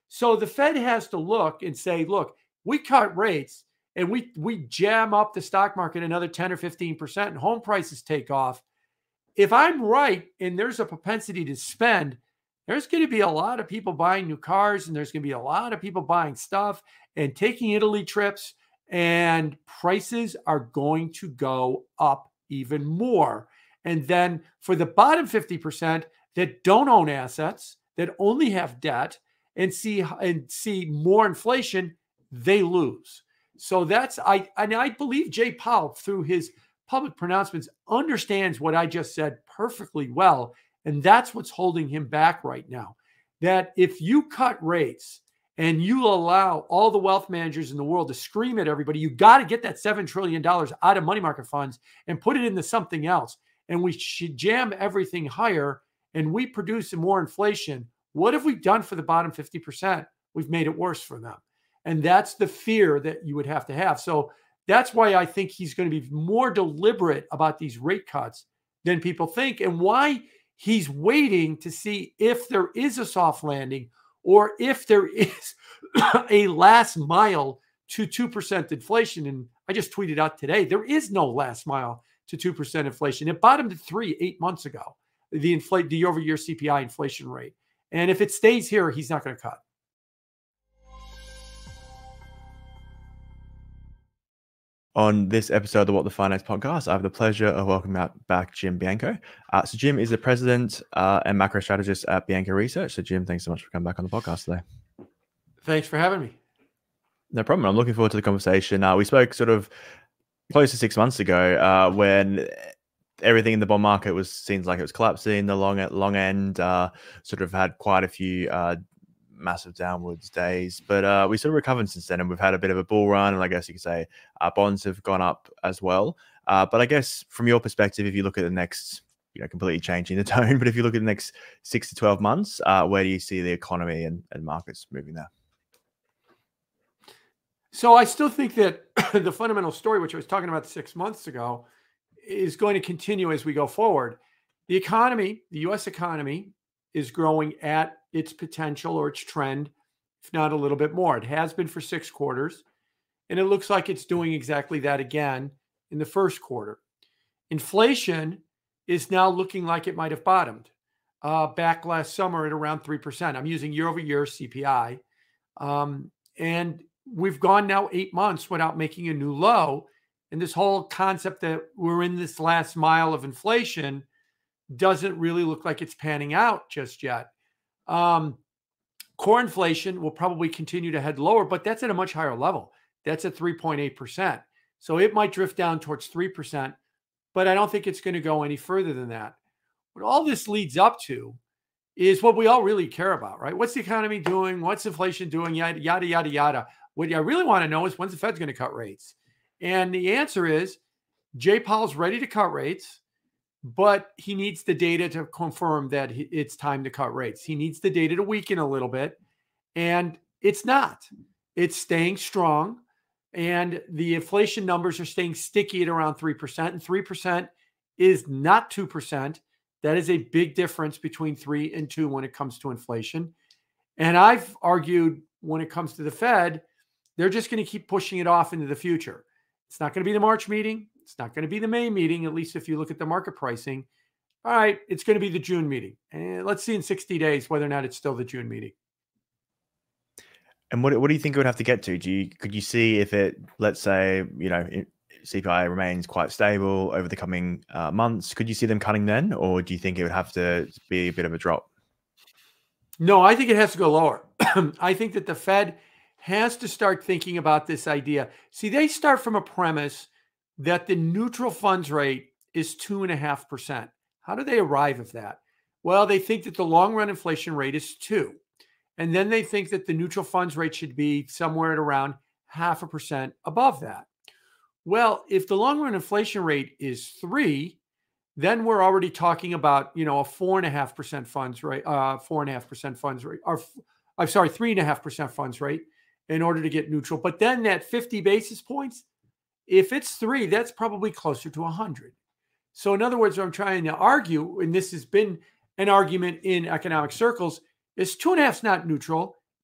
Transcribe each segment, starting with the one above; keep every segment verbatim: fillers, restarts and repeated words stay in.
So the Fed has to look and say, look, we cut rates and we we jam up the stock market another ten or fifteen percent and home prices take off. If I'm right and there's a propensity to spend, there's going to be a lot of people buying new cars and there's going to be a lot of people buying stuff and taking Italy trips, and prices are going to go up even more. And then for the bottom fifty percent that don't own assets, that only have debt and see and see more inflation, they lose. So that's I and I believe Jay Powell, through his public pronouncements, understands what I just said perfectly well. And that's what's holding him back right now. That if you cut rates and you allow all the wealth managers in the world to scream at everybody, you got to get that seven trillion dollars out of money market funds and put it into something else. And we should jam everything higher and we produce more inflation. What have we done for the bottom fifty percent? We've made it worse for them. And that's the fear that you would have to have. So that's why I think he's going to be more deliberate about these rate cuts than people think, and why he's waiting to see if there is a soft landing or if there is a last mile to two percent inflation. And I just tweeted out today, there is no last mile to two percent inflation. It bottomed at three eight months ago, the inflate the year-over-year C P I inflation rate. And if it stays here, he's not going to cut. On this episode of the What the Finance podcast, I have the pleasure of welcoming back Jim Bianco. Uh, so Jim is the president uh, and macro strategist at Bianco Research. So Jim, thanks so much for coming back on the podcast today. Thanks for having me. No problem. I'm looking forward to the conversation. Uh, we spoke sort of close to six months ago uh, when everything in the bond market was seems like it was collapsing. The long long end uh, sort of had quite a few uh, massive downwards days, but uh, we sort of recovered since then, and we've had a bit of a bull run, and I guess you could say uh, bonds have gone up as well. Uh, but I guess from your perspective, if you look at the next, you know, completely changing the tone, but if you look at the next six to twelve months, uh, where do you see the economy and, and markets moving there? So I still think that the fundamental story, which I was talking about six months ago, is going to continue as we go forward. The economy, the U S economy, is growing at its potential or its trend, if not a little bit more. It has been for six quarters, and it looks like it's doing exactly that again in the first quarter. Inflation is now looking like it might have bottomed uh, back last summer at around three percent. I'm using year-over-year C P I. Um, and we've gone now eight months without making a new low. And this whole concept that we're in this last mile of inflation doesn't really look like it's panning out just yet. Um, core inflation will probably continue to head lower, but that's at a much higher level. That's at three point eight percent. So it might drift down towards three percent, but I don't think it's going to go any further than that. What all this leads up to is what we all really care about, right? What's the economy doing? What's inflation doing? Yada, yada, yada, yada. What I really want to know is when's the Fed's going to cut rates? And the answer is Jay Powell's ready to cut rates, but he needs the data to confirm that it's time to cut rates. He needs the data to weaken a little bit, and it's not. It's staying strong, and the inflation numbers are staying sticky at around three percent, and three percent is not two percent. That is a big difference between three and two when it comes to inflation. And I've argued when it comes to the Fed, they're just going to keep pushing it off into the future. It's not going to be the March meeting. It's not going to be the May meeting, at least if you look at the market pricing. All right, it's going to be the June meeting. And let's see in sixty days whether or not it's still the June meeting. And what what do you think it would have to get to? Do you could you see if it, let's say, you know, C P I remains quite stable over the coming uh, months? Could you see them cutting then, or do you think it would have to be a bit of a drop? No, I think it has to go lower. I think that the Fed has to start thinking about this idea. See, they start from a premise that the neutral funds rate is two and a half percent. How do they arrive at that? Well, they think that the long run inflation rate is two. And then they think that the neutral funds rate should be somewhere at around half a percent above that. Well, if the long run inflation rate is three, then we're already talking about, you know, a four and a half percent funds rate, uh, four and a half percent funds rate, or I'm sorry, three and a half percent funds rate in order to get neutral. But then that fifty basis points, if it's three, that's probably closer to one hundred. So in other words, what I'm trying to argue, and this has been an argument in economic circles, is two and a half is not neutral.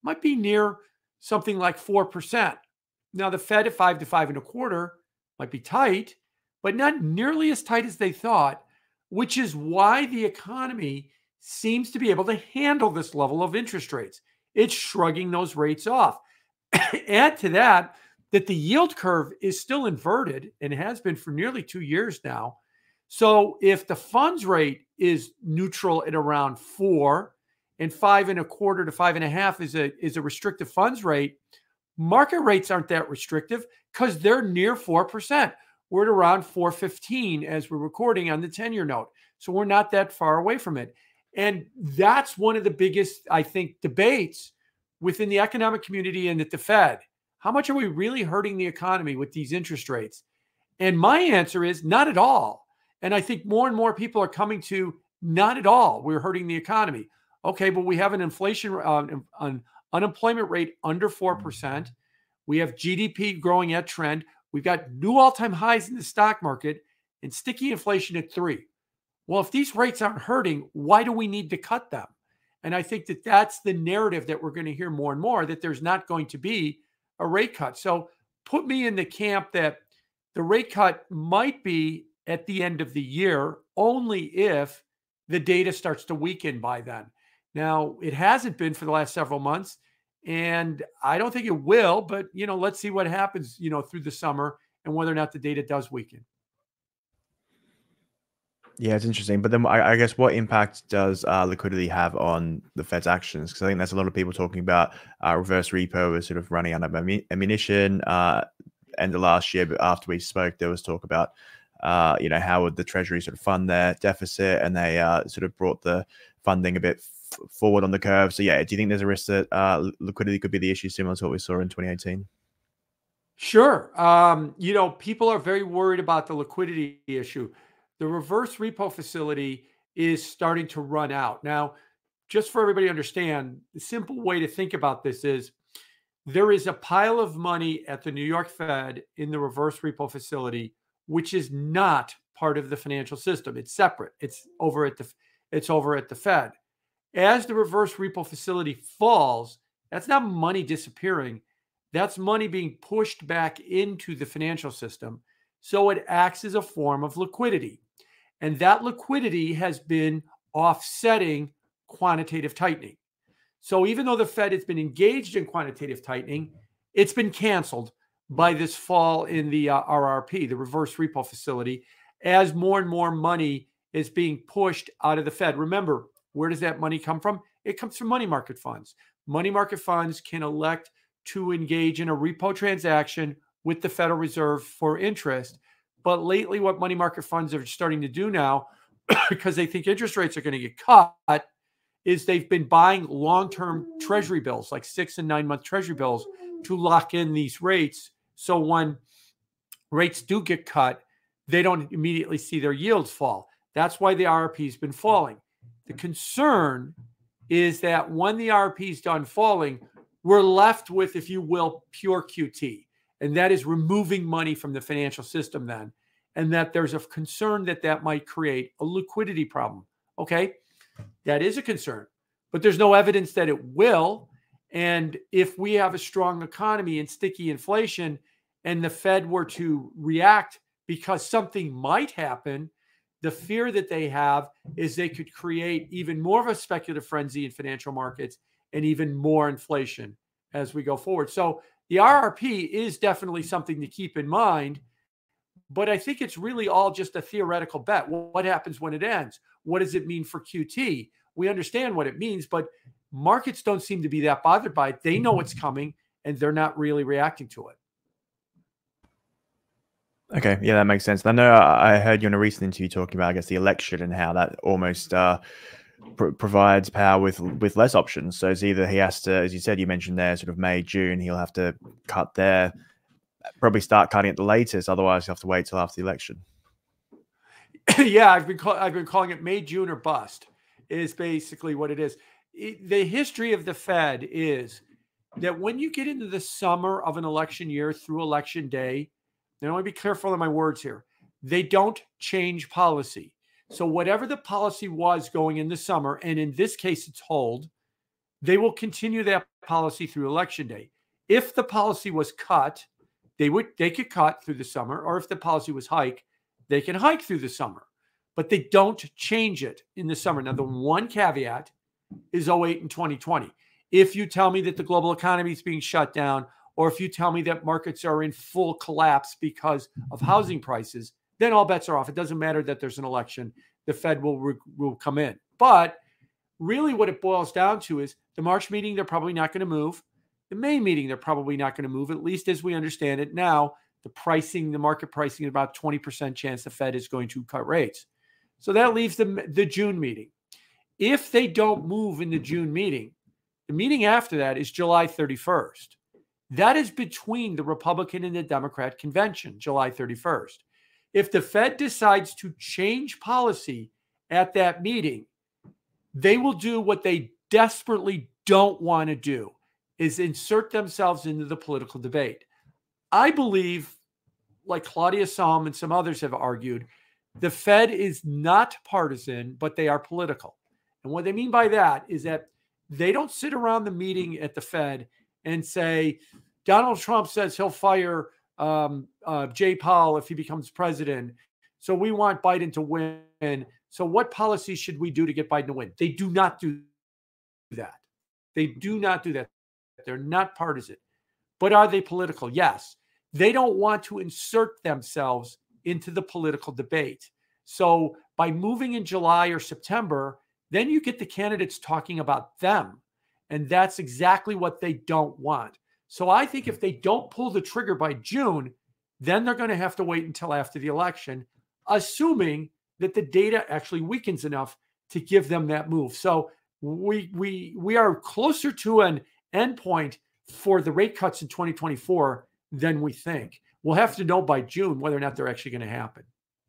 might be near something like four percent. Now, the Fed at five to five and a quarter might be tight, but not nearly as tight as they thought, which is why the economy seems to be able to handle this level of interest rates. It's shrugging those rates off. Add to that, that the yield curve is still inverted and has been for nearly two years now. So if the funds rate is neutral at around four and five and a quarter to five and a half is a, is a restrictive funds rate, market rates aren't that restrictive because they're near four percent. We're at around four fifteen as we're recording on the ten-year note. So we're not that far away from it. And that's one of the biggest, I think, debates within the economic community and at the Fed. How much are we really hurting the economy with these interest rates? And my answer is not at all. And I think more and more people are coming to not at all. We're hurting the economy. Okay, but we have an inflation, um, an unemployment rate under four percent. We have G D P growing at trend. We've got new all-time highs in the stock market and sticky inflation at three. Well, if these rates aren't hurting, why do we need to cut them? And I think that that's the narrative that we're going to hear more and more, that there's not going to be a rate cut. So put me in the camp that the rate cut might be at the end of the year only if the data starts to weaken by then. Now, it hasn't been for the last several months, and I don't think it will, but, you know, let's see what happens, you know, through the summer and whether or not the data does weaken. Yeah, it's interesting. But then I, I guess what impact does uh, liquidity have on the Fed's actions? Because I think there's a lot of people talking about uh, reverse repo as sort of running out of ammu- ammunition. Uh, end of last year, but after we spoke, there was talk about, uh, you know, how would the Treasury sort of fund their deficit, and they uh, sort of brought the funding a bit f- forward on the curve. So yeah, do you think there's a risk that uh, liquidity could be the issue similar to what we saw in twenty eighteen? Sure. Um, you know, people are very worried about the liquidity issue. The reverse repo facility is starting to run out. Now, just for everybody to understand, the simple way to think about this is there is a pile of money at the New York Fed in the reverse repo facility, which is not part of the financial system. It's separate. It's over at the it's over at the Fed. As the reverse repo facility falls, that's not money disappearing. That's money being pushed back into the financial system. So it acts as a form of liquidity. And that liquidity has been offsetting quantitative tightening. So even though the Fed has been engaged in quantitative tightening, it's been canceled by this fall in the uh, R R P, the reverse repo facility, as more and more money is being pushed out of the Fed. Remember, where does that money come from? It comes from money market funds. Money market funds can elect to engage in a repo transaction with the Federal Reserve for interest. But lately, what money market funds are starting to do now, because they think interest rates are going to get cut, is they've been buying long-term treasury bills, like six and nine month treasury bills, to lock in these rates. So when rates do get cut, they don't immediately see their yields fall. That's why the R R P has been falling. The concern is that when the R R P is done falling, we're left with, if you will, pure Q T. And that is removing money from the financial system then. And that there's a concern that that might create a liquidity problem. Okay, that is a concern. But there's no evidence that it will. And if we have a strong economy and sticky inflation, and the Fed were to react because something might happen, the fear that they have is they could create even more of a speculative frenzy in financial markets and even more inflation as we go forward. So the R R P is definitely something to keep in mind, but I think it's really all just a theoretical bet. What happens when it ends? What does it mean for Q T? We understand what it means, but markets don't seem to be that bothered by it. They know it's coming, and they're not really reacting to it. Okay, yeah, that makes sense. I know I heard you in a recent interview talking about, I guess, the election and how that almost uh, pr- provides power with with less options. So it's either he has to, as you said, you mentioned there, sort of May, June, he'll have to cut there, probably start cutting at the latest. Otherwise, you have to wait till after the election. yeah, I've been call- I've been calling it May, June, or bust. Is basically what it is. It, the history of the Fed is that when you get into the summer of an election year through election day, and I want to be careful of my words here, they don't change policy. So whatever the policy was going in the summer, and in this case it's hold, they will continue that policy through election day. If the policy was cut, they would they could cut through the summer, or if the policy was hike, they can hike through the summer. But they don't change it in the summer. Now, the one caveat is oh eight and twenty twenty. If you tell me that the global economy is being shut down, or if you tell me that markets are in full collapse because of housing prices, then all bets are off. It doesn't matter that there's an election. The Fed will, will come in. But really what it boils down to is the March meeting, they're probably not going to move. The May meeting, they're probably not going to move, at least as we understand it now. The pricing, the market pricing, about twenty percent chance the Fed is going to cut rates. So that leaves the, the June meeting. If they don't move in the June meeting, the meeting after that is July thirty-first. That is between the Republican and the Democrat convention, July thirty-first. If the Fed decides to change policy at that meeting, they will do what they desperately don't want to do, is insert themselves into the political debate. I believe, like Claudia Sahm and some others have argued, the Fed is not partisan, but they are political. And what they mean by that is that they don't sit around the meeting at the Fed and say, Donald Trump says he'll fire um, uh, Jay Powell if he becomes president. So we want Biden to win. So what policies should we do to get Biden to win? They do not do that. They do not do that. They're not partisan. But are they political? Yes. They don't want to insert themselves into the political debate. So by moving in July or September, then you get the candidates talking about them. And that's exactly what they don't want. So I think if they don't pull the trigger by June, then they're going to have to wait until after the election, assuming that the data actually weakens enough to give them that move. So we we we are closer to an endpoint for the rate cuts in twenty twenty-four than we think. We'll have to know by June whether or not they're actually going to happen.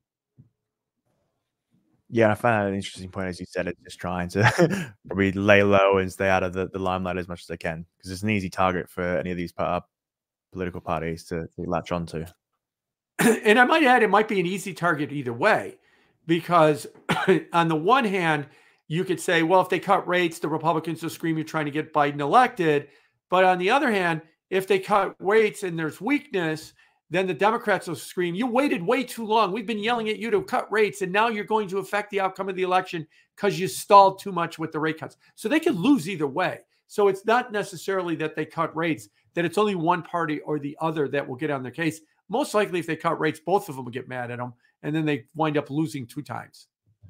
Yeah, I found that an interesting point, as you said, it's just trying to probably lay low and stay out of the, the limelight as much as they can, because it's an easy target for any of these uh, political parties to, to latch onto. And I might add, it might be an easy target either way, because on the one hand, you could say, well, if they cut rates, the Republicans will scream you're trying to get Biden elected. But on the other hand, if they cut rates and there's weakness, then the Democrats will scream, you waited way too long. We've been yelling at you to cut rates, and now you're going to affect the outcome of the election because you stalled too much with the rate cuts. So they could lose either way. So it's not necessarily that they cut rates, that it's only one party or the other that will get on their case. Most likely, if they cut rates, both of them will get mad at them, and then they wind up losing two times.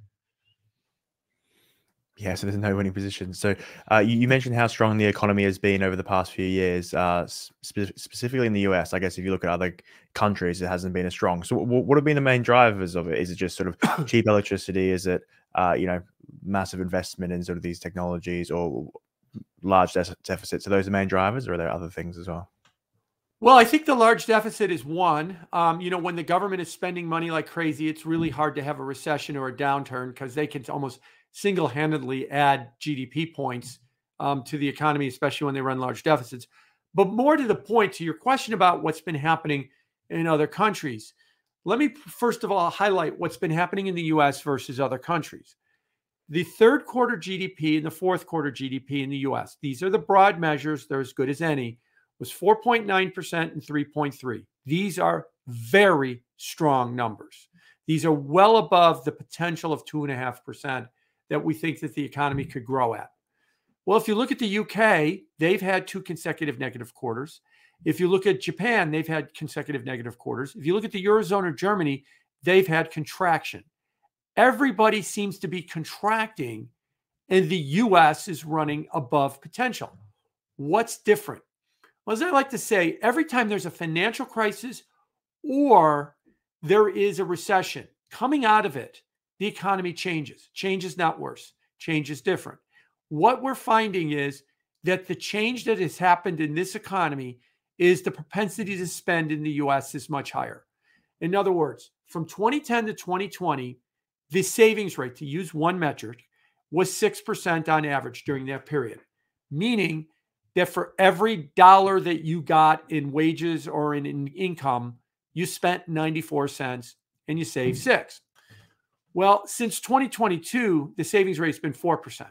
Yeah, so there's no winning position. So uh, you, you mentioned how strong the economy has been over the past few years, uh, spe- specifically in the U S. I guess if you look at other countries, it hasn't been as strong. So w- what have been the main drivers of it? Is it just sort of cheap electricity? Is it, uh, you know, massive investment in sort of these technologies, or large de- deficits? Are those the main drivers, or are there other things as well? Well, I think the large deficit is one. Um, you know, when the government is spending money like crazy, it's really hard to have a recession or a downturn because they can almost single-handedly add G D P points um, to the economy, especially when they run large deficits. But more to the point, to your question about what's been happening in other countries, let me first of all highlight what's been happening in the U S versus other countries. The third quarter G D P and the fourth quarter G D P in the U S, these are the broad measures, they're as good as any, was four point nine percent and three point three. These are very strong numbers. These are well above the potential of two point five percent that we think that the economy could grow at. Well, if you look at the U K, they've had two consecutive negative quarters. If you look at Japan, they've had consecutive negative quarters. If you look at the Eurozone or Germany, they've had contraction. Everybody seems to be contracting, and the U S is running above potential. What's different? Well, as I like to say, every time there's a financial crisis or there is a recession, coming out of it, the economy changes. Change is not worse. Change is different. What we're finding is that the change that has happened in this economy is the propensity to spend in the U S is much higher. In other words, from twenty ten to twenty twenty, the savings rate, to use one metric, was six percent on average during that period, meaning that for every dollar that you got in wages or in, in income, you spent ninety-four cents and you saved six. Well, since twenty twenty-two, the savings rate has been four percent.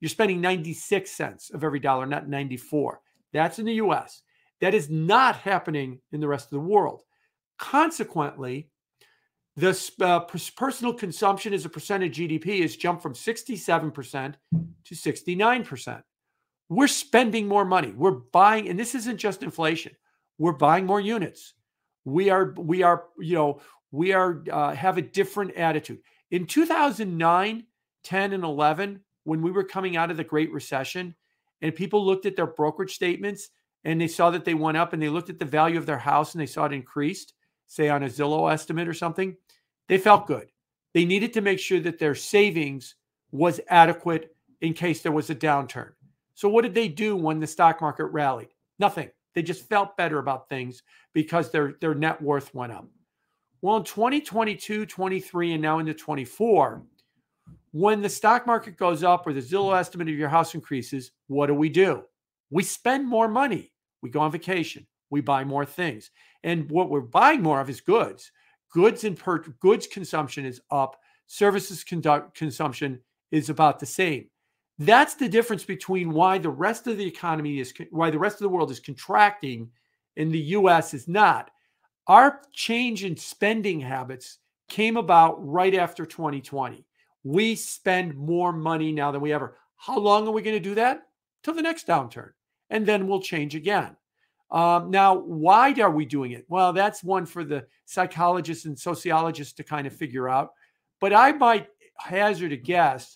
You're spending ninety-six cents of every dollar, not ninety-four. That's in the U S. That is not happening in the rest of the world. Consequently, the uh, personal consumption as a percent of G D P has jumped from sixty-seven percent to sixty-nine percent. We're spending more money. We're buying, and this isn't just inflation. We're buying more units. We are, we are, you know, we are uh, have a different attitude. In two thousand nine, ten, and eleven, when we were coming out of the Great Recession, and people looked at their brokerage statements and they saw that they went up, and they looked at the value of their house and they saw it increased, say on a Zillow estimate or something, they felt good. They needed to make sure that their savings was adequate in case there was a downturn. So what did they do when the stock market rallied? Nothing. They just felt better about things because their, their net worth went up. Well, in twenty twenty-two, twenty-three, and now into twenty-four, when the stock market goes up or the Zillow estimate of your house increases, what do we do? We spend more money. We go on vacation. We buy more things. And what we're buying more of is goods. Goods and per- goods consumption is up. Services conduct- consumption is about the same. That's the difference between why the rest of the economy is, why the rest of the world is contracting and the U S is not. Our change in spending habits came about right after twenty twenty. We spend more money now than we ever. How long are we going to do that? Till the next downturn. And then we'll change again. Um, now, why are we doing it? Well, that's one for the psychologists and sociologists to kind of figure out. But I might hazard a guess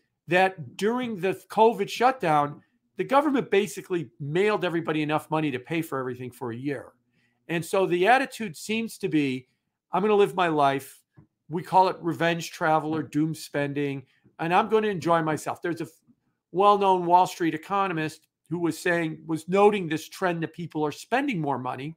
that during the COVID shutdown, the government basically mailed everybody enough money to pay for everything for a year. And so the attitude seems to be, I'm going to live my life. We call it revenge travel or doom spending, and I'm going to enjoy myself. There's a well-known Wall Street economist who was saying, was noting this trend that people are spending more money.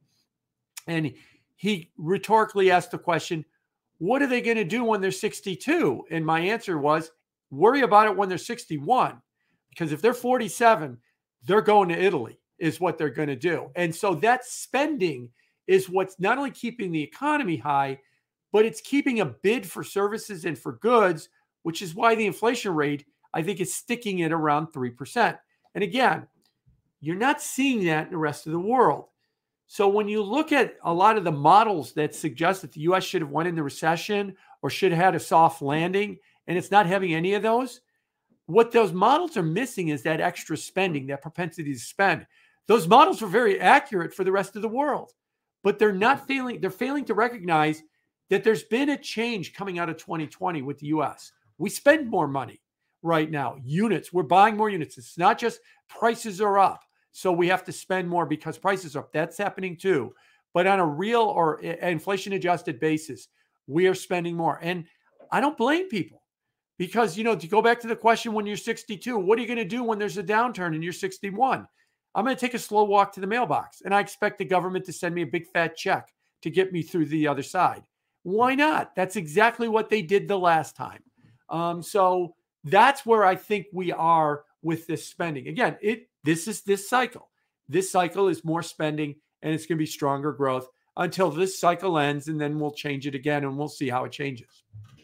And he rhetorically asked the question, what are they going to do when they're sixty-two? And my answer was, worry about it when they're sixty-one, because if they're forty-seven, they're going to Italy is what they're going to do. And so that spending is what's not only keeping the economy high, but it's keeping a bid for services and for goods, which is why the inflation rate, I think, is sticking at around three percent. And again, you're not seeing that in the rest of the world. So when you look at a lot of the models that suggest that the U S should have went into recession or should have had a soft landing, and it's not having any of those, what those models are missing is that extra spending, that propensity to spend. Those models are very accurate for the rest of the world, but they're not failing. They're failing to recognize that there's been a change coming out of twenty twenty with the U S. We spend more money right now. Units, we're buying more units. It's not just prices are up, so we have to spend more because prices are up. That's happening too. But on a real or inflation adjusted basis, we are spending more. And I don't blame people because, you know, to go back to the question, when you're sixty-two, what are you going to do when there's a downturn and you're sixty-one? I'm going to take a slow walk to the mailbox, and I expect the government to send me a big fat check to get me through the other side. Why not? That's exactly what they did the last time. Um, so that's where I think we are with this spending. Again, it this is this cycle. This cycle is more spending, and it's going to be stronger growth until this cycle ends, and then we'll change it again, and we'll see how it changes.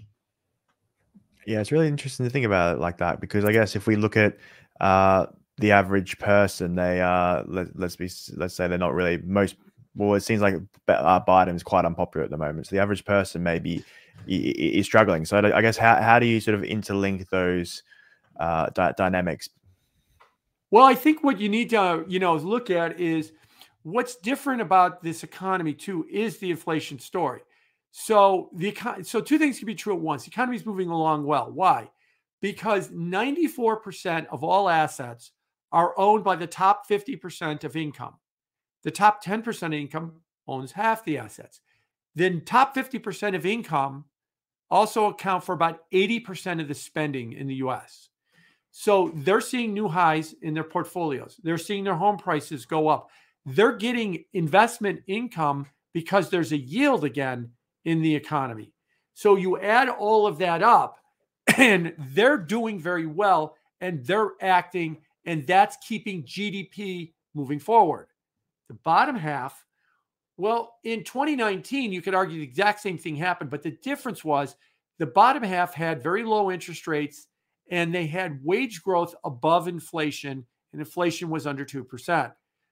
Yeah, it's really interesting to think about it like that, because I guess if we look at uh, the average person, they uh, let, let's be let's say they're not really most. Well, it seems like uh, Biden is quite unpopular at the moment. So the average person maybe is struggling. So I guess how how do you sort of interlink those uh, di- dynamics? Well, I think what you need to you know look at is what's different about this economy too is the inflation story. So the econ- so two things can be true at once. The economy is moving along well. Why? Because ninety-four percent of all assets are owned by the top fifty percent of income. The top ten percent of income owns half the assets. Then top fifty percent of income also account for about eighty percent of the spending in the U S. So they're seeing new highs in their portfolios. They're seeing their home prices go up. They're getting investment income because there's a yield again in the economy. So you add all of that up, and they're doing very well, and they're acting, and that's keeping G D P moving forward. The bottom half, well, in twenty nineteen, you could argue the exact same thing happened, but the difference was the bottom half had very low interest rates and they had wage growth above inflation, and inflation was under two percent.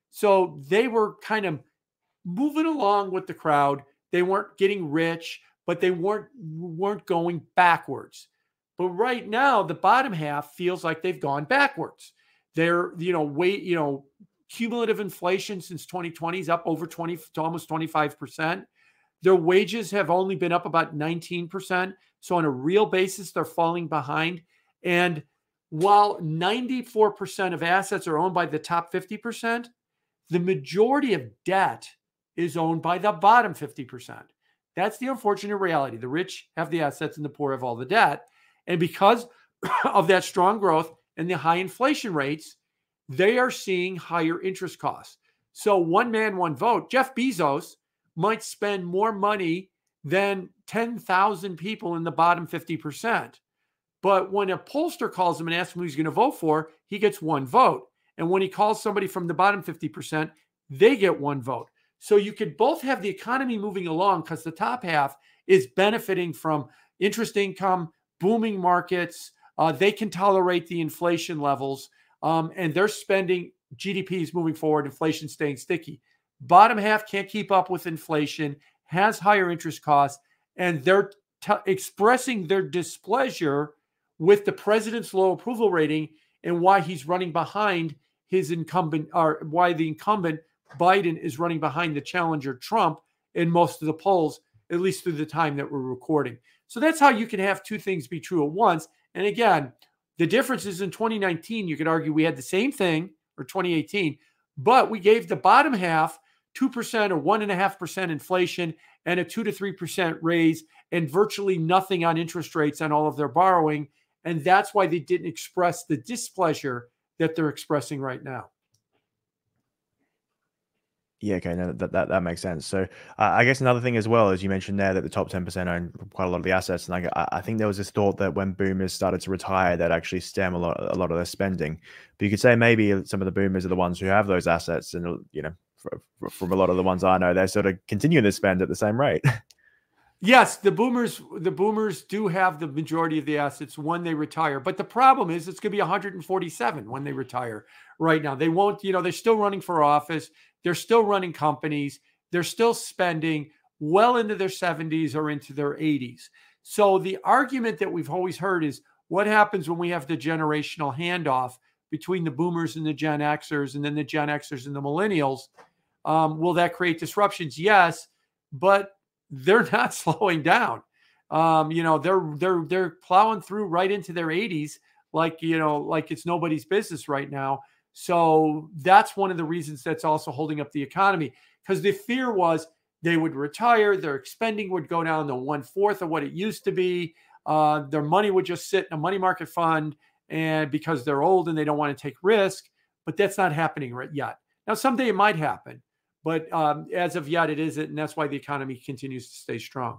So they were kind of moving along with the crowd. They weren't getting rich, but they weren't weren't going backwards. But right now, the bottom half feels like they've gone backwards. They're, you know, wait, you know, cumulative inflation since twenty twenty is up over twenty to almost twenty-five percent. Their wages have only been up about nineteen percent. So on a real basis, they're falling behind. And while ninety-four percent of assets are owned by the top fifty percent, the majority of debt is owned by the bottom fifty percent. That's the unfortunate reality. The rich have the assets and the poor have all the debt. And because of that strong growth and the high inflation rates, they are seeing higher interest costs. So one man, one vote. Jeff Bezos might spend more money than ten thousand people in the bottom fifty percent. But when a pollster calls him and asks him who he's going to vote for, he gets one vote. And when he calls somebody from the bottom fifty percent, they get one vote. So you could both have the economy moving along because the top half is benefiting from interest income, booming markets. Uh, they can tolerate the inflation levels, um, and they're spending. G D P is moving forward, inflation staying sticky. Bottom half can't keep up with inflation, has higher interest costs, and they're t- expressing their displeasure with the president's low approval rating and why he's running behind his incumbent, or why the incumbent Biden is running behind the challenger Trump in most of the polls, at least through the time that we're recording. So that's how you can have two things be true at once. And again, the difference is in twenty nineteen, you could argue we had the same thing, or twenty eighteen, but we gave the bottom half two percent or one point five percent inflation and a two to three percent raise and virtually nothing on interest rates on all of their borrowing. And that's why they didn't express the displeasure that they're expressing right now. Yeah, okay, no, that, that that makes sense. So uh, I guess another thing as well, as you mentioned there, that the top ten percent own quite a lot of the assets, and I, I think there was this thought that when boomers started to retire, that actually stem a lot a lot of their spending. But you could say maybe some of the boomers are the ones who have those assets, and you know, for, for, from a lot of the ones I know, they're sort of continuing to spend at the same rate. Yes, the boomers, the boomers do have the majority of the assets when they retire. But the problem is it's going to be one hundred forty-seven when they retire right now. They won't, you know, they're still running for office. They're still running companies. They're still spending well into their seventies or into their eighties. So the argument that we've always heard is what happens when we have the generational handoff between the boomers and the Gen Xers and then the Gen Xers and the millennials? Um, will that create disruptions? Yes, but they're not slowing down. Um, you know, they're they're they're plowing through right into their eighties, like you know, like it's nobody's business right now. So that's one of the reasons that's also holding up the economy, because the fear was they would retire, their spending would go down to one fourth of what it used to be. Uh, their money would just sit in a money market fund, and because they're old and they don't want to take risk. But that's not happening right yet. Now, someday it might happen. But um, as of yet, it isn't, and that's why the economy continues to stay strong.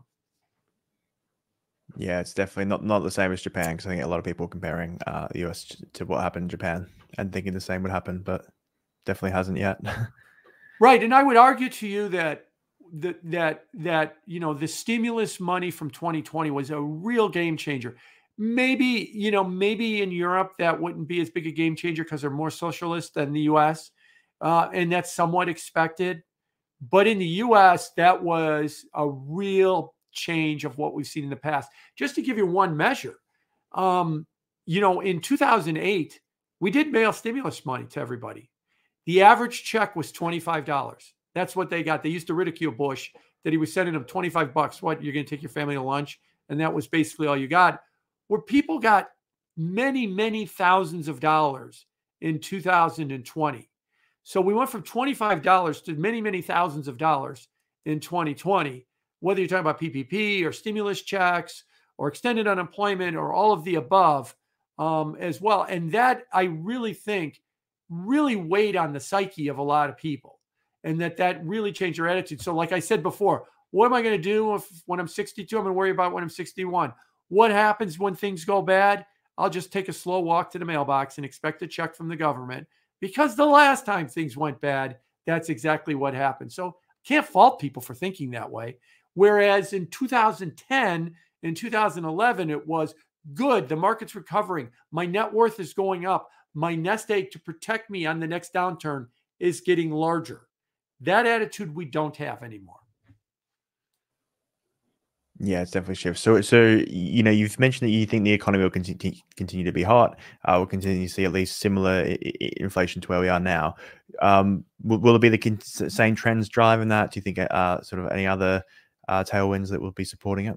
Yeah, it's definitely not, not the same as Japan, because I think a lot of people comparing uh, the U S to what happened in Japan and thinking the same would happen, but definitely hasn't yet. Right, and I would argue to you that that that that you know the stimulus money from twenty twenty was a real game changer. Maybe you know maybe in Europe that wouldn't be as big a game changer because they're more socialist than the U S. Uh, and that's somewhat expected. But in the U S, that was a real change of what we've seen in the past. Just to give you one measure, um, you know, in two thousand eight, we did mail stimulus money to everybody. The average check was twenty-five dollars. That's what they got. They used to ridicule Bush that he was sending them twenty-five bucks. What, you're going to take your family to lunch? And that was basically all you got. Where people got many, many thousands of dollars in two thousand twenty. So we went from twenty-five dollars to many, many thousands of dollars in twenty twenty, whether you're talking about P P P or stimulus checks or extended unemployment or all of the above um, as well. And that, I really think, really weighed on the psyche of a lot of people, and that that really changed their attitude. So like I said before, what am I going to do if when I'm sixty-two? I'm going to worry about when I'm sixty-one. What happens when things go bad? I'll just take a slow walk to the mailbox and expect a check from the government. Because the last time things went bad, that's exactly what happened. So can't fault people for thinking that way. Whereas in two thousand ten and two thousand eleven, it was Good. The market's recovering. My net worth is going up. My nest egg to protect me on the next downturn is getting larger. That attitude we don't have anymore. Yeah, it's definitely shift. So, so you know, you've mentioned that you think the economy will continue continue to be hot. Uh, we'll continue to see at least similar I- I- inflation to where we are now. Um, will, will it be the con- same trends driving that? Do you think uh, sort of any other uh, tailwinds that will be supporting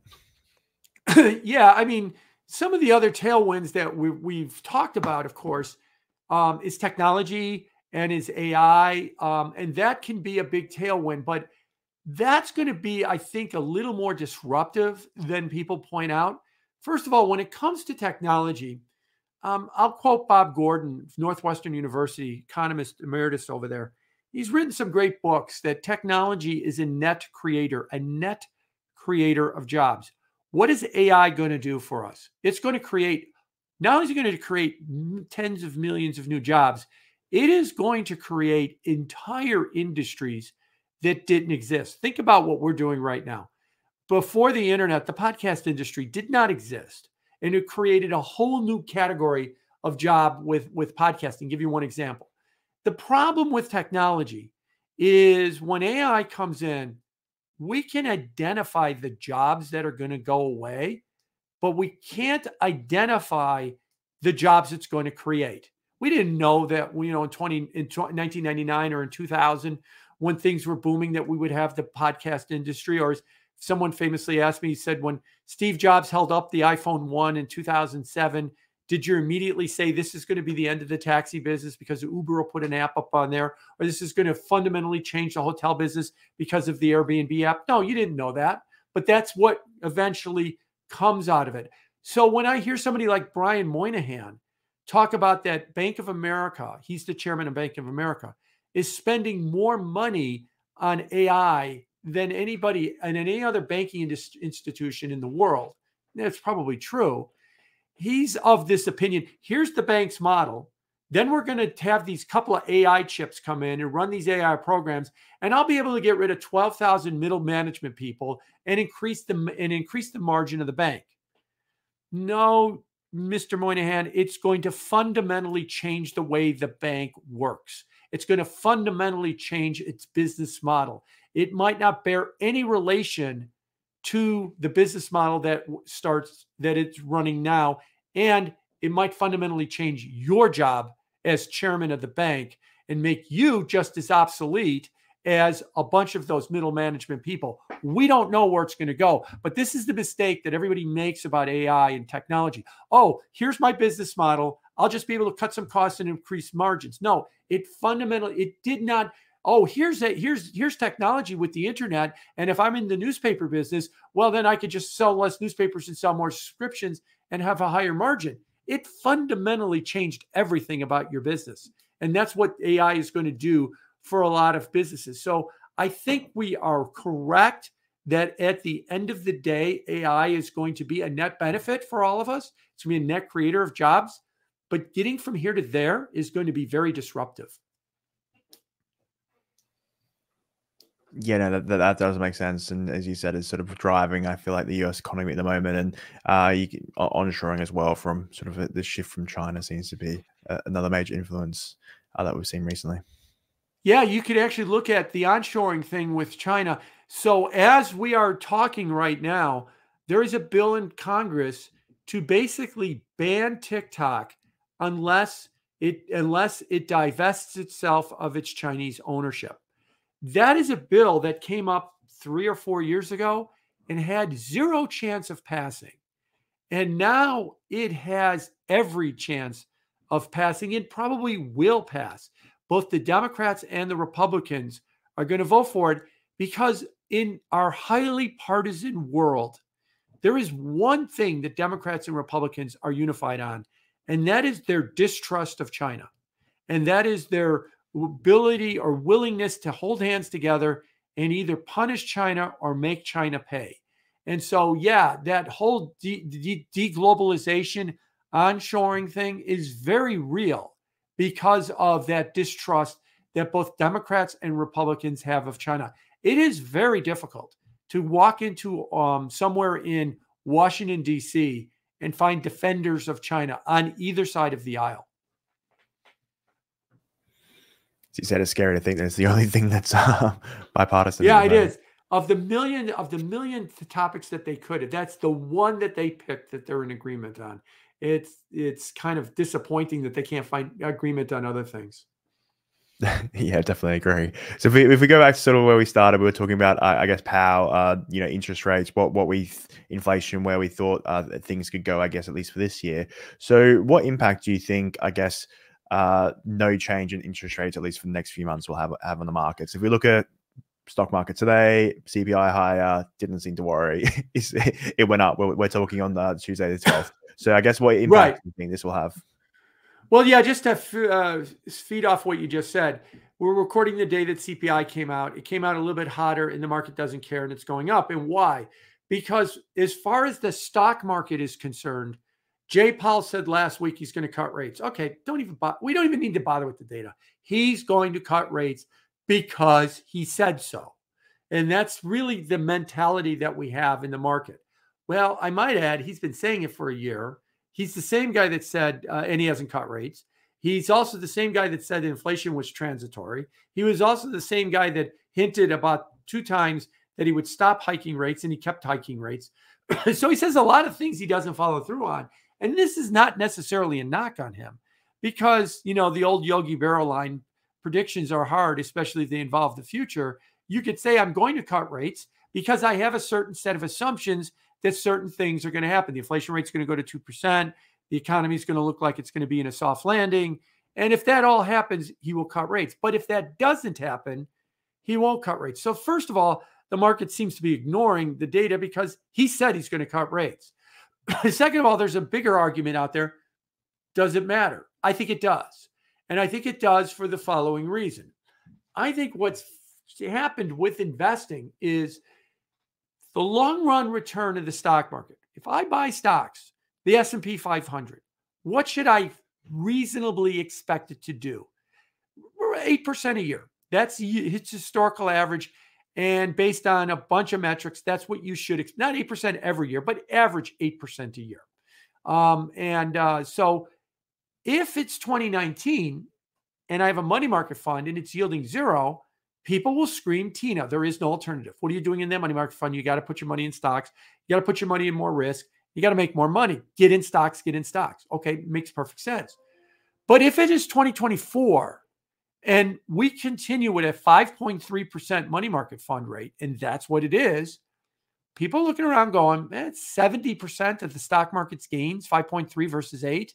it? Yeah, I mean, some of the other tailwinds that we, we've talked about, of course, um, is technology and is A I, um, and that can be a big tailwind. But that's going to be, I think, a little more disruptive than people point out. First of all, when it comes to technology, um, I'll quote Bob Gordon, Northwestern University economist emeritus over there. He's written some great books that technology is a net creator, a net creator of jobs. What is A I going to do for us? It's going to create, not only is it going to create tens of millions of new jobs, it is going to create entire industries that didn't exist. Think about what we're doing right now. Before the internet, the podcast industry did not exist, and it created a whole new category of job with, with podcasting. Give you one example. The problem with technology is when A I comes in, we can identify the jobs that are going to go away, but we can't identify the jobs it's going to create. We didn't know that, you know, in twenty in nineteen ninety-nine or in two thousand, when things were booming, that we would have the podcast industry. Or as someone famously asked me, he said, when Steve Jobs held up the iPhone one in two thousand seven, did you immediately say this is going to be the end of the taxi business because Uber will put an app up on there, or this is going to fundamentally change the hotel business because of the Airbnb app? No, you didn't know that, but that's what eventually comes out of it. So when I hear somebody like Brian Moynihan talk about that Bank of America, he's the chairman of Bank of America, is spending more money on A I than anybody and any other banking institution in the world. That's probably true. He's of this opinion. Here's the bank's model. Then we're going to have these couple of A I chips come in and run these A I programs, and I'll be able to get rid of twelve thousand middle management people and increase the and increase the margin of the bank. No, Mister Moynihan, it's going to fundamentally change the way the bank works. It's going to fundamentally change its business model. It might not bear any relation to the business model that starts that it's running now, and it might fundamentally change your job as chairman of the bank and make you just as obsolete as a bunch of those middle management people. We don't know where it's going to go, but this is the mistake that everybody makes about A I and technology. Oh, here's my business model. I'll just be able to cut some costs and increase margins. No, it fundamentally, it did not. Oh, here's a, here's here's technology with the internet. And if I'm in the newspaper business, well, then I could just sell less newspapers and sell more subscriptions and have a higher margin. It fundamentally changed everything about your business. And that's what A I is going to do for a lot of businesses. So I think we are correct that at the end of the day, A I is going to be a net benefit for all of us. It's going to be a net creator of jobs. But getting from here to there is going to be very disruptive. Yeah, no, that, that, that does make sense. And as you said, it's sort of driving, I feel like, the U S economy at the moment, and uh, you can, onshoring as well from sort of a, the shift from China seems to be uh, another major influence uh, that we've seen recently. Yeah, you could actually look at the onshoring thing with China. So as we are talking right now, there is a bill in Congress to basically ban TikTok unless it unless it divests itself of its Chinese ownership. That is a bill that came up three or four years ago and had zero chance of passing. And now it has every chance of passing. It probably will pass. Both the Democrats and the Republicans are going to vote for it because in our highly partisan world, there is one thing that Democrats and Republicans are unified on, and that is their distrust of China. And that is their ability or willingness to hold hands together and either punish China or make China pay. And so, yeah, that whole de- de- deglobalization, onshoring thing is very real because of that distrust that both Democrats and Republicans have of China. It is very difficult to walk into um, somewhere in Washington, D C and find defenders of China on either side of the aisle. You said it's scary to think that's the only thing that's uh, bipartisan. Yeah, it is. Of the million of the million topics that they could, that's the one that they picked that they're in agreement on. It's it's kind of disappointing that they can't find agreement on other things. Yeah, definitely agree. So if we, if we go back to sort of where we started, we were talking about, uh, I guess, Powell, uh, you know, interest rates, what what we, th- inflation, where we thought uh, that things could go, I guess, at least for this year. So what impact do you think, I guess, uh, no change in interest rates, at least for the next few months, will have have on the markets? If we look at stock market today, C P I higher, didn't seem to worry. It went up. We're, we're talking on the Tuesday the twelfth. So I guess what impact Right. do you think this will have? Well, yeah, just to f- uh, feed off what you just said, we're recording the day that C P I came out. It came out a little bit hotter and the market doesn't care and it's going up. And why? Because as far as the stock market is concerned, Jay Powell said last week he's going to cut rates. Okay, don't even bo- we don't even need to bother with the data. He's going to cut rates because he said so. And that's really the mentality that we have in the market. Well, I might add, he's been saying it for a year. He's the same guy that said, uh, and he hasn't cut rates. He's also the same guy that said inflation was transitory. He was also the same guy that hinted about two times that he would stop hiking rates, and he kept hiking rates. So he says a lot of things he doesn't follow through on. And this is not necessarily a knock on him because, you know, the old Yogi Berra line, predictions are hard, especially if they involve the future. You could say, I'm going to cut rates because I have a certain set of assumptions that certain things are going to happen. The inflation rate is going to go to two percent. The economy is going to look like it's going to be in a soft landing. And if that all happens, he will cut rates. But if that doesn't happen, he won't cut rates. So first of all, the market seems to be ignoring the data because he said he's going to cut rates. Second of all, there's a bigger argument out there. Does it matter? I think it does. And I think it does for the following reason. I think what's happened with investing is the long run return of the stock market. If I buy stocks, the S and P five hundred, what should I reasonably expect it to do? eight percent a year. That's its historical average. And based on a bunch of metrics, that's what you should expect. Not eight percent every year, but average eight percent a year. Um, and uh, so if it's twenty nineteen and I have a money market fund and it's yielding zero, people will scream, Tina, there is no alternative. What are you doing in that money market fund? You got to put your money in stocks. You got to put your money in more risk. You got to make more money. Get in stocks, get in stocks. Okay, makes perfect sense. But if it is twenty twenty-four and we continue at a five point three percent money market fund rate, and that's what it is, people looking around going, eh, it's seventy percent of the stock market's gains, five point three versus eight.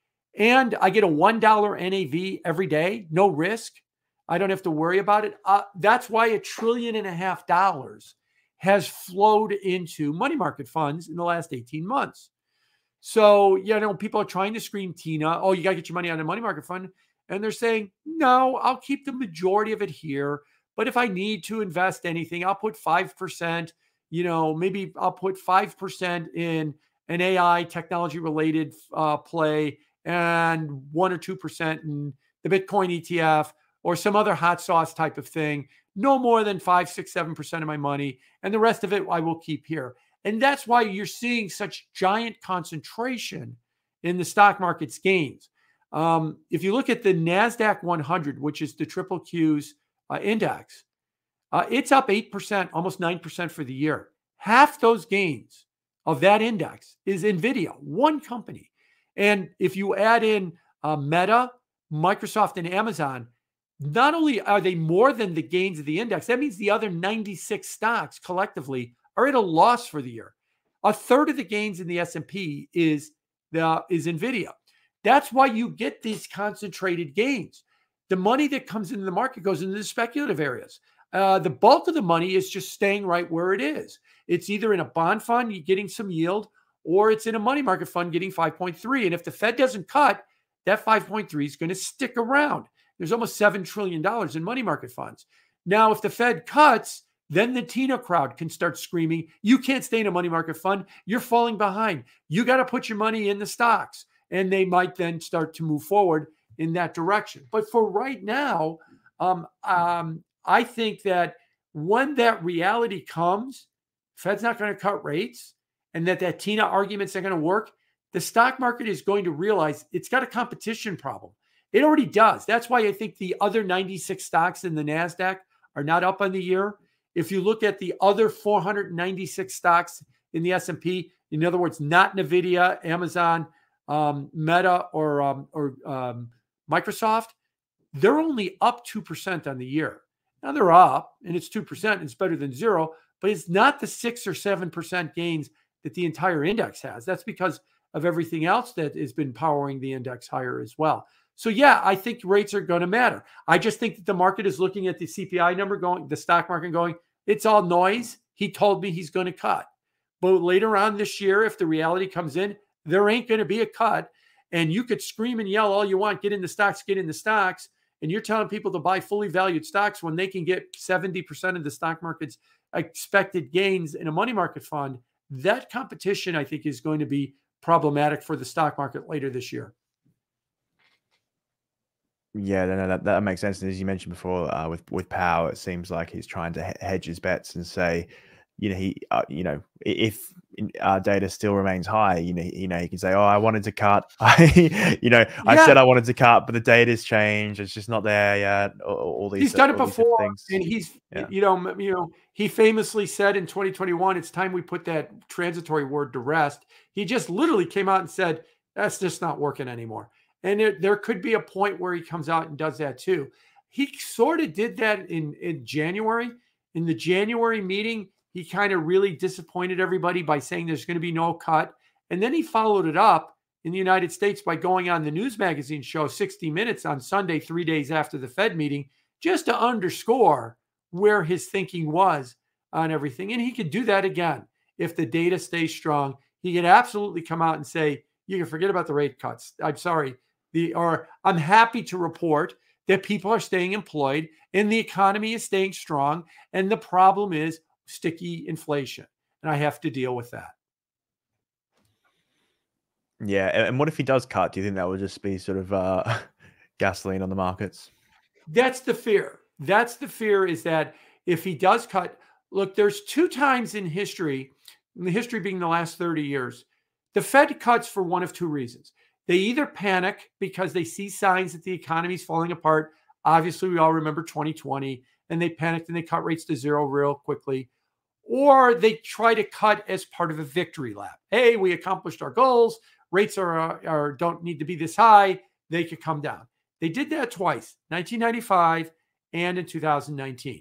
And I get a one dollar N A V every day, no risk. I don't have to worry about it. Uh, that's why a trillion and a half dollars has flowed into money market funds in the last eighteen months. So, you know, people are trying to scream, Tina, oh, you got to get your money out of a money market fund. And they're saying, no, I'll keep the majority of it here. But if I need to invest anything, I'll put five percent, you know, maybe I'll put five percent in an A I technology related uh, play and one or two percent in the Bitcoin E T F or some other hot sauce type of thing. No more than five, six, seven percent of my money. And the rest of it, I will keep here. And that's why you're seeing such giant concentration in the stock market's gains. Um, if you look at the NASDAQ one hundred, which is the triple Q's uh, index, uh, it's up eight percent, almost nine percent for the year. Half those gains of that index is NVIDIA, one company. And if you add in uh, Meta, Microsoft, and Amazon, not only are they more than the gains of the index, that means the other ninety-six stocks collectively are at a loss for the year. A third of the gains in the S and P is, the, is NVIDIA. That's why you get these concentrated gains. The money that comes into the market goes into the speculative areas. Uh, the bulk of the money is just staying right where it is. It's either in a bond fund, you're getting some yield, or it's in a money market fund getting five point three. And if the Fed doesn't cut, that five point three is going to stick around. There's almost seven trillion dollars in money market funds. Now, if the Fed cuts, then the Tina crowd can start screaming, you can't stay in a money market fund. You're falling behind. You got to put your money in the stocks. And they might then start to move forward in that direction. But for right now, um, um, I think that when that reality comes, Fed's not going to cut rates, and that that Tina argument's not going to work, the stock market is going to realize it's got a competition problem. It already does. That's why I think the other ninety-six stocks in the NASDAQ are not up on the year. If you look at the other four hundred ninety-six stocks in the S and P, in other words, not NVIDIA, Amazon, um, Meta, or, um, or um, Microsoft, they're only up two percent on the year. Now they're up, and it's two percent. It's better than zero, but it's not the six or seven percent gains that the entire index has. That's because of everything else that has been powering the index higher as well. So yeah, I think rates are going to matter. I just think that the market is looking at the C P I number going, the stock market going, it's all noise. He told me he's going to cut. But later on this year, if the reality comes in, there ain't going to be a cut. And you could scream and yell all you want, get in the stocks, get in the stocks. And you're telling people to buy fully valued stocks when they can get seventy percent of the stock market's expected gains in a money market fund. That competition, I think, is going to be problematic for the stock market later this year. Yeah, no, that, that makes sense. And as you mentioned before, uh, with with Powell, it seems like he's trying to hedge his bets and say, you know, he, uh, you know, if our data still remains high, you know, you know, he can say, oh, I wanted to cut, I, you know, yeah. I said I wanted to cut, but the data's changed. It's just not there yet. All, all these, he's done it all before, things. and he's, yeah. you know, you know, he famously said in twenty twenty-one, it's time we put that transitory word to rest. He just literally came out and said, that's just not working anymore. And there, there could be a point where he comes out and does that too. He sort of did that in, in January. In the January meeting, he kind of really disappointed everybody by saying there's going to be no cut. And then he followed it up in the United States by going on the news magazine show sixty minutes on Sunday, three days after the Fed meeting, just to underscore where his thinking was on everything. And he could do that again. If the data stays strong, he could absolutely come out and say, you can forget about the rate cuts. I'm sorry. The, or I'm happy to report that people are staying employed and the economy is staying strong. And the problem is sticky inflation. And I have to deal with that. Yeah. And what if he does cut? Do you think that would just be sort of uh, gasoline on the markets? That's the fear. That's the fear, is that if he does cut, look, there's two times in history, in the history being the last thirty years, the Fed cuts for one of two reasons. They either panic because they see signs that the economy is falling apart. Obviously, we all remember twenty twenty, and they panicked and they cut rates to zero real quickly. Or they try to cut as part of a victory lap. Hey, we accomplished our goals. Rates are, are don't need to be this high. They could come down. They did that twice, nineteen ninety-five and in two thousand nineteen.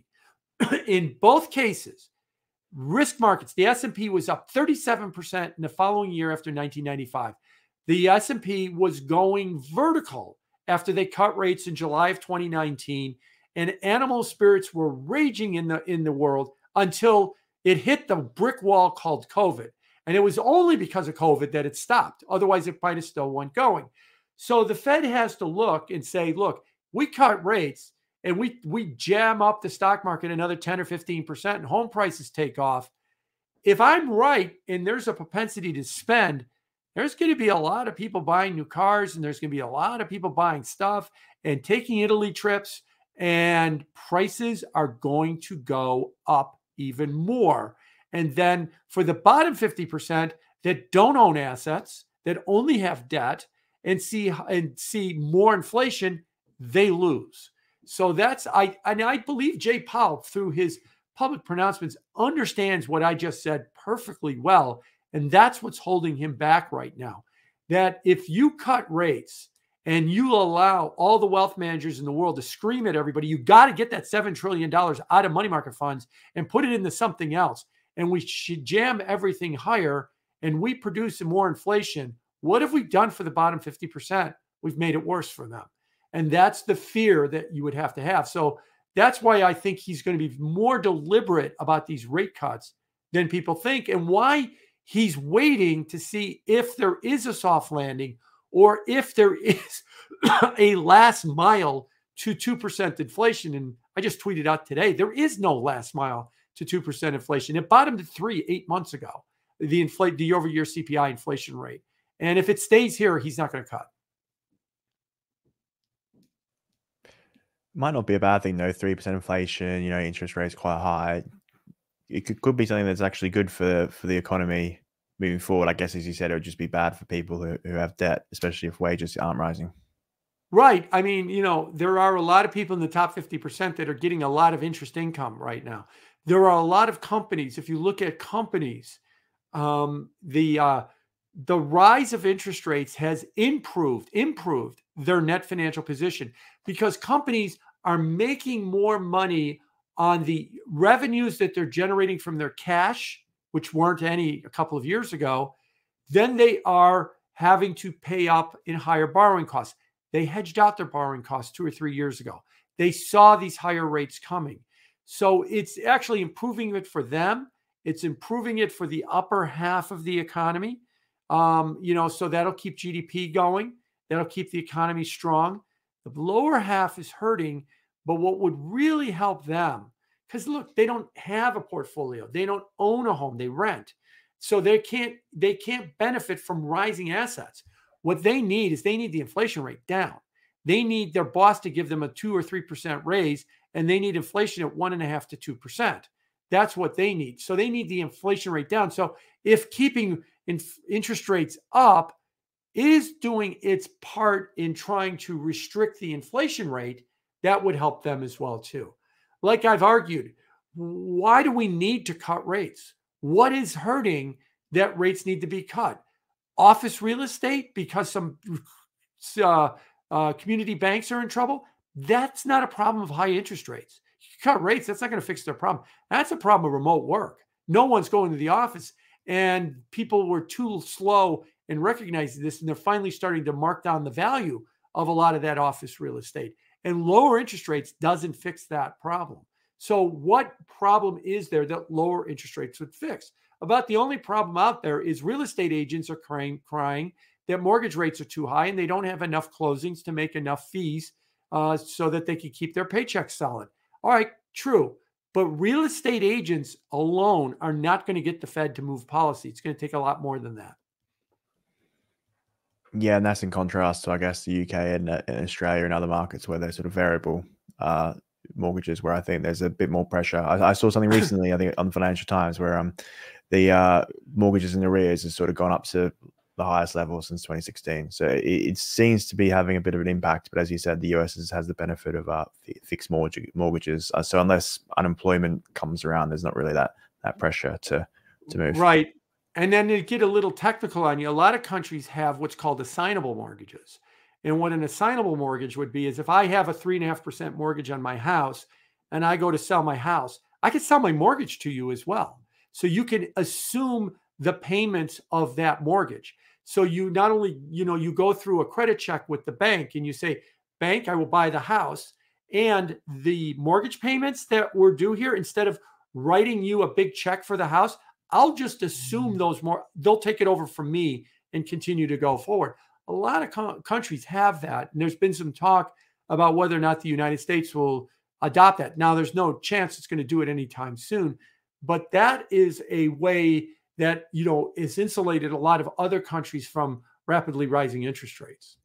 In both cases, risk markets, the S and P was up thirty-seven percent in the following year after nineteen ninety-five. The S and P was going vertical after they cut rates in July of twenty nineteen, and animal spirits were raging in the in the world until it hit the brick wall called COVID. And it was only because of COVID that it stopped. Otherwise, it might have still went going. So the Fed has to look and say, look, we cut rates and we, we jam up the stock market another ten or fifteen percent and home prices take off. If I'm right and there's a propensity to spend, there's going to be a lot of people buying new cars, and there's going to be a lot of people buying stuff and taking Italy trips, and prices are going to go up even more. And then for the bottom fifty percent that don't own assets, that only have debt and see and see more inflation, they lose. So that's I and I believe Jay Powell, through his public pronouncements, understands what I just said perfectly well. And that's what's holding him back right now. That if you cut rates and you allow all the wealth managers in the world to scream at everybody, you got to get that seven trillion dollars out of money market funds and put it into something else. And we should jam everything higher and we produce more inflation. What have we done for the bottom fifty percent? We've made it worse for them. And that's the fear that you would have to have. So that's why I think he's going to be more deliberate about these rate cuts than people think, and why he's waiting to see if there is a soft landing or if there is a last mile to two percent inflation. And I just tweeted out today, there is no last mile to two percent inflation. It bottomed at three, eight months ago, the inflate, the year-over-year C P I inflation rate. And if it stays here, he's not going to cut. Might not be a bad thing though, three percent inflation, you know, interest rates quite high. It could, could be something that's actually good for, for the economy moving forward, I guess, as you said, it would just be bad for people who, who have debt, especially if wages aren't rising. Right. I mean, you know, there are a lot of people in the top fifty percent that are getting a lot of interest income right now. There are a lot of companies. If you look at companies, um, the uh, the rise of interest rates has improved improved their net financial position because companies are making more money on the revenues that they're generating from their cash, which weren't any a couple of years ago, than they are having to pay up in higher borrowing costs. They hedged out their borrowing costs two or three years ago. They saw these higher rates coming. So it's actually improving it for them. It's improving it for the upper half of the economy. Um, you know, so that'll keep G D P going. That'll keep the economy strong. The lower half is hurting, but what would really help them, because look, they don't have a portfolio. They don't own a home. They rent. So they can't, they can't benefit from rising assets. What they need is they need the inflation rate down. They need their boss to give them a two or three percent raise, and they need inflation at one and a half to two percent. That's what they need. So they need the inflation rate down. So if keeping inf- interest rates up is doing its part in trying to restrict the inflation rate, that would help them as well too. Like I've argued, why do we need to cut rates? What is hurting that rates need to be cut? Office real estate, because some uh, uh, community banks are in trouble? That's not a problem of high interest rates. You cut rates, that's not going to fix their problem. That's a problem of remote work. No one's going to the office, and people were too slow in recognizing this, and they're finally starting to mark down the value of a lot of that office real estate. And lower interest rates doesn't fix that problem. So what problem is there that lower interest rates would fix? About the only problem out there is real estate agents are crying, crying that mortgage rates are too high and they don't have enough closings to make enough fees uh, so that they can keep their paychecks solid. All right, true. But real estate agents alone are not going to get the Fed to move policy. It's going to take a lot more than that. Yeah, and that's in contrast to, I guess, the U K and, uh, and Australia and other markets where they're sort of variable uh, mortgages, where I think there's a bit more pressure. I, I saw something recently, I think, on the Financial Times, where um the uh, mortgages in arrears has sort of gone up to the highest level since twenty sixteen. So it, it seems to be having a bit of an impact. But as you said, the U S has, has the benefit of uh, fixed mortgage, mortgages. Uh, so unless unemployment comes around, there's not really that that pressure to to move. Right. And then to get a little technical on you, a lot of countries have what's called assignable mortgages. And what an assignable mortgage would be is if I have a three and a half percent mortgage on my house and I go to sell my house, I could sell my mortgage to you as well. So you can assume the payments of that mortgage. So you not only, you know, you go through a credit check with the bank and you say, bank, I will buy the house, and the mortgage payments that were due here, instead of writing you a big check for the house, I'll just assume those more, they'll take it over from me and continue to go forward. A lot of co- countries have that. And there's been some talk about whether or not the United States will adopt that. Now, there's no chance it's going to do it anytime soon, but that is a way that, you know, is insulated a lot of other countries from rapidly rising interest rates.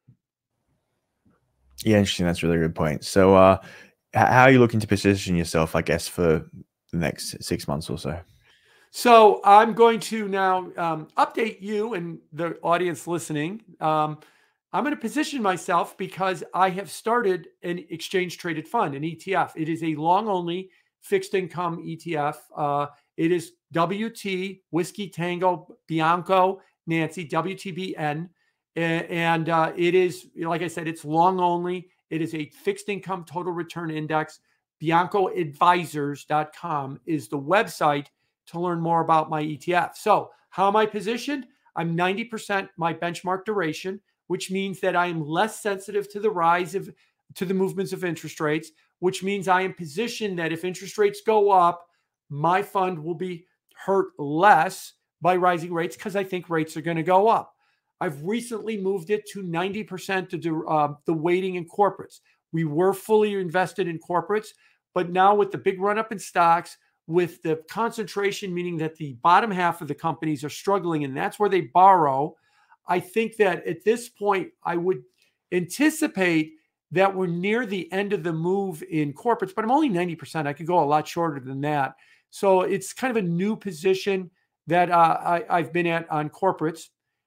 Yeah, interesting. That's a really good point. So uh, how are you looking to position yourself, I guess, for the next six months or so? So I'm going to now um, update you and the audience listening. Um, I'm going to position myself because I have started an exchange traded fund, an E T F. It is a long only fixed income E T F. Uh, it is W T, Whiskey Tango, Bianco, Nancy, W T B N. And, and uh, it is, like I said, it's long only. It is a fixed income total return index. Bianco Advisors dot com is the website to learn more about my E T F. So how am I positioned? I'm ninety percent my benchmark duration, which means that I am less sensitive to the rise of, to the movements of interest rates, which means I am positioned that if interest rates go up, my fund will be hurt less by rising rates because I think rates are going to go up. I've recently moved it to ninety percent to do, uh, the weighting in corporates. We were fully invested in corporates, but now with the big run up in stocks, with the concentration, meaning that the bottom half of the companies are struggling and that's where they borrow, I think that at this point, I would anticipate that we're near the end of the move in corporates, but I'm only ninety percent. I could go a lot shorter than that. So it's kind of a new position. that uh, I, I've been at on corporates.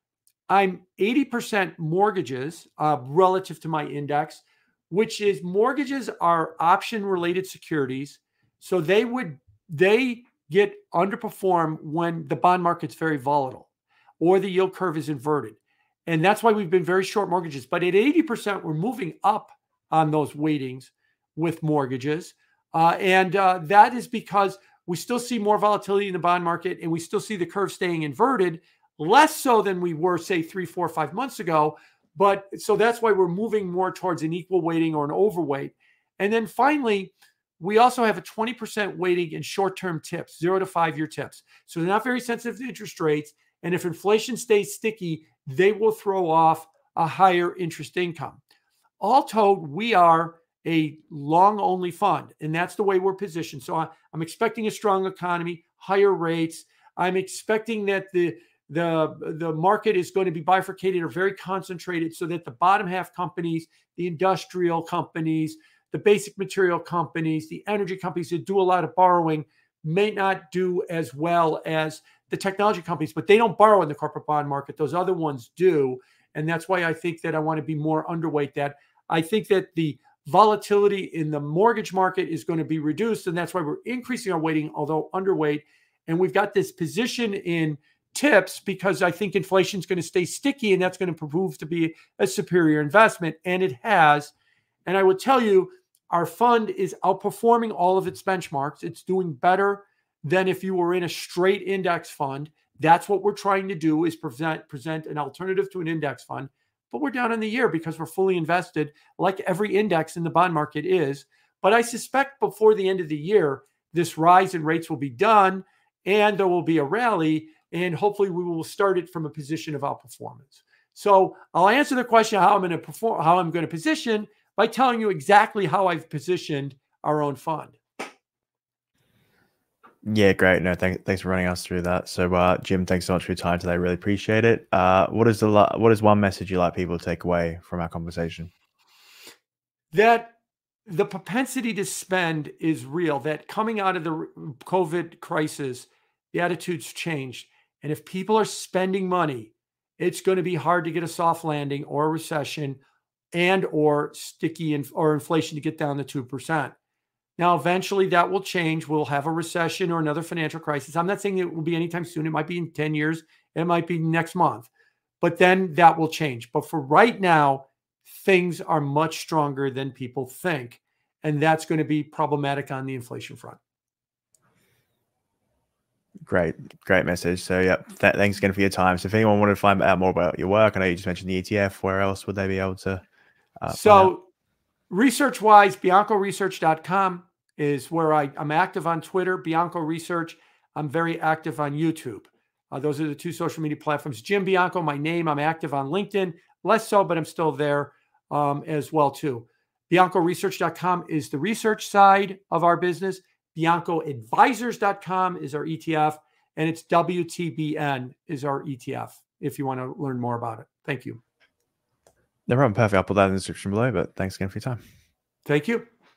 I'm eighty percent mortgages uh, relative to my index, which is mortgages are option related securities. So they would, they get underperform when the bond market's very volatile or the yield curve is inverted. And that's why we've been very short mortgages. But at eighty percent, we're moving up on those weightings with mortgages. Uh, and uh, that is because we still see more volatility in the bond market and we still see the curve staying inverted, less so than we were, say, three, four, five months ago. But so that's why we're moving more towards an equal weighting or an overweight. And then finally, we also have a twenty percent weighting in short-term tips, zero to five-year tips. So they're not very sensitive to interest rates. And if inflation stays sticky, they will throw off a higher interest income. All told, we are a long-only fund, and that's the way we're positioned. So I, I'm expecting a strong economy, higher rates. I'm expecting that the the the market is going to be bifurcated or very concentrated, so that the bottom half companies, the industrial companies, the basic material companies, the energy companies that do a lot of borrowing may not do as well as the technology companies, but they don't borrow in the corporate bond market. Those other ones do. And that's why I think that I want to be more underweight that. I think that the volatility in the mortgage market is going to be reduced. And that's why we're increasing our weighting, although underweight. And we've got this position in tips because I think inflation is going to stay sticky and that's going to prove to be a superior investment. And it has. And I would tell you, our fund is outperforming all of its benchmarks. It's doing better than if you were in a straight index fund. That's what we're trying to do, is present, present an alternative to an index fund. But we're down in the year because we're fully invested, like every index in the bond market is. But I suspect before the end of the year, this rise in rates will be done and there will be a rally. And hopefully we will start it from a position of outperformance. So I'll answer the question how I'm going to perform, how I'm going to position by telling you exactly how I've positioned our own fund. Yeah, great. No, thanks, thanks for running us through that. So, uh, Jim, thanks so much for your time today. Really appreciate it. Uh, what is the what is one message you'd like people to take away from our conversation? That the propensity to spend is real. That coming out of the COVID crisis, the attitudes changed. And if people are spending money, it's going to be hard to get a soft landing or a recession and or sticky in, or inflation to get down to two percent. Now, eventually that will change. We'll have a recession or another financial crisis. I'm not saying it will be anytime soon. It might be in ten years. It might be next month. But then that will change. But for right now, things are much stronger than people think. And that's going to be problematic on the inflation front. Great, great message. So, yeah, th- thanks again for your time. So if anyone wanted to find out more about your work, I know you just mentioned the E T F, where else would they be able to uh, So research-wise, Bianco Research dot com is where I, I'm active on Twitter, Bianco Research. I'm very active on YouTube. Uh, those are the two social media platforms. Jim Bianco, my name. I'm active on LinkedIn. Less so, but I'm still there um, as well, too. Bianco Research dot com is the research side of our business. Bianco Advisors dot com is our E T F. And it's W T B N is our E T F, if you want to learn more about it. Thank you. No problem. Perfect. I'll put that in the description below, but thanks again for your time. Thank you.